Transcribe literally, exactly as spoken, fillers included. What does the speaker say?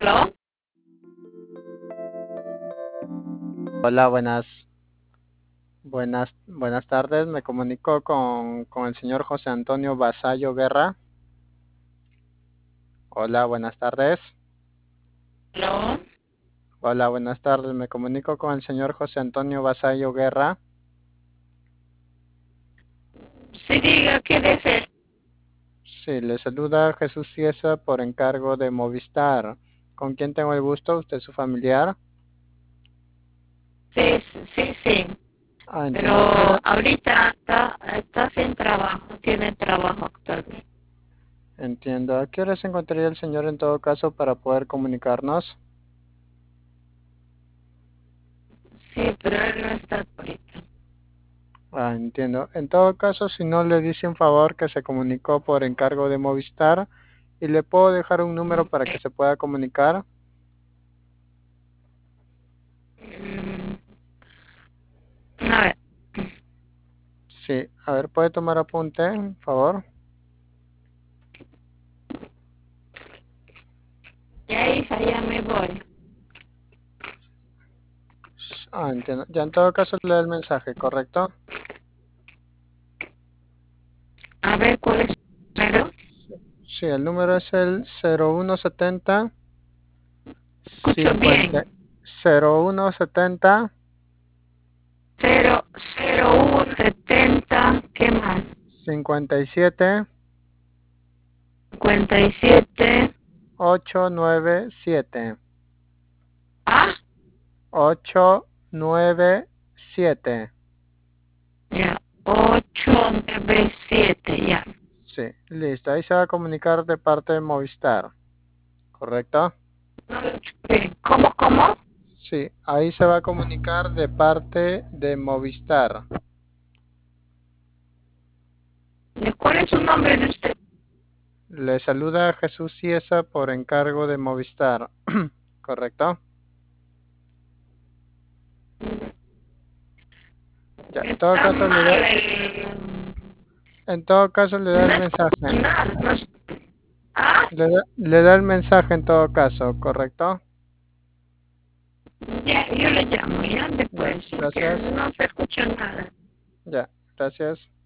¿Aló? Hola, buenas, buenas, buenas tardes. Me comunico con, con el señor José Antonio Basayo Guerra. Hola, buenas tardes. ¿Aló? Hola, buenas tardes. Me comunico con el señor José Antonio Basayo Guerra. Sí, diga, ¿qué desea? Sí, le saluda Jesús Ciesa por encargo de Movistar. ¿Con quién tengo el gusto? ¿Usted es su familiar? Sí, sí, sí, Ah, pero entiendo. ¿A qué hora? ahorita está, está sin trabajo, tiene trabajo actualmente. Entiendo. ¿A qué hora se encontraría el señor en todo caso para poder comunicarnos? Sí, pero él no está ahorita. Ah, entiendo. En todo caso, si no le dice un favor que se comunicó por encargo de Movistar y le puedo dejar un número para que Ok. se pueda comunicar. Mm, a ver, Sí, a ver, puede tomar apunte, por favor. ya hija, ya me voy. Ah, entiendo. Ya en todo caso le da el mensaje, ¿correcto? A ver, ¿cuál es el número? Sí, el número es el cero uno setenta Escucho cincuenta bien. cero uno setenta Cero, cero, uno, setenta, ¿qué más? cincuenta y siete Cincuenta y siete. ochocientos noventa y siete Ah, ochocientos noventa y siete. ya, ocho, nueve, siete, ya. Sí, listo. Ahí se va a comunicar de parte de Movistar, ¿correcto? No lo escucho bien. ¿Cómo, cómo? Sí, ahí se va a comunicar de parte de Movistar. ¿Cuál es su nombre de usted? Le saluda Jesús Ciesa por encargo de Movistar, ¿correcto? Ya, en todo Está caso le da, mal el... en todo caso le da No el escucho mensaje. nada. No es- Ah, Le da, le da el mensaje en todo caso, ¿correcto? ya, yo le llamo ya Ya, después, porque gracias. no se escucha nada. Ya, gracias.